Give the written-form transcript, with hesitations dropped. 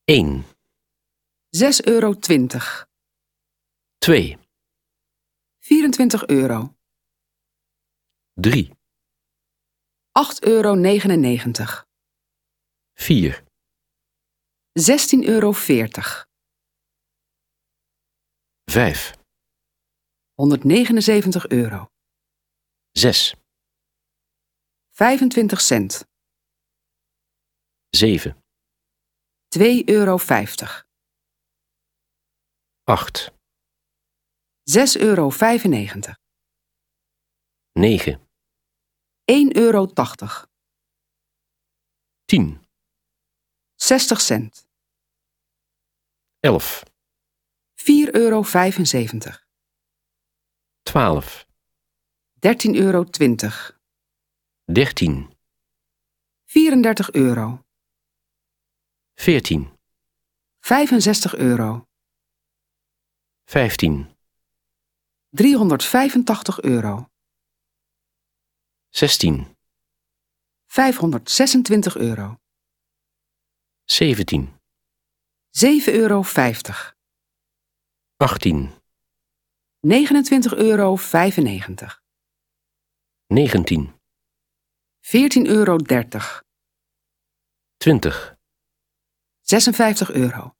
1, €6,20. 2, 24 euro. 3, €8,99. 4, €16,40. 5, €179. 6, 25 cent. 7, €2,50. 8, €6,95. 9, €1,80. 10, 60 cent. 11, €4,75. 12, €13,20. 13, 34 euro. 14, 65 euro. 15, €385. 16, €526. 17, €7,50. 18, €29,95. 19, €14,30. 20, €56.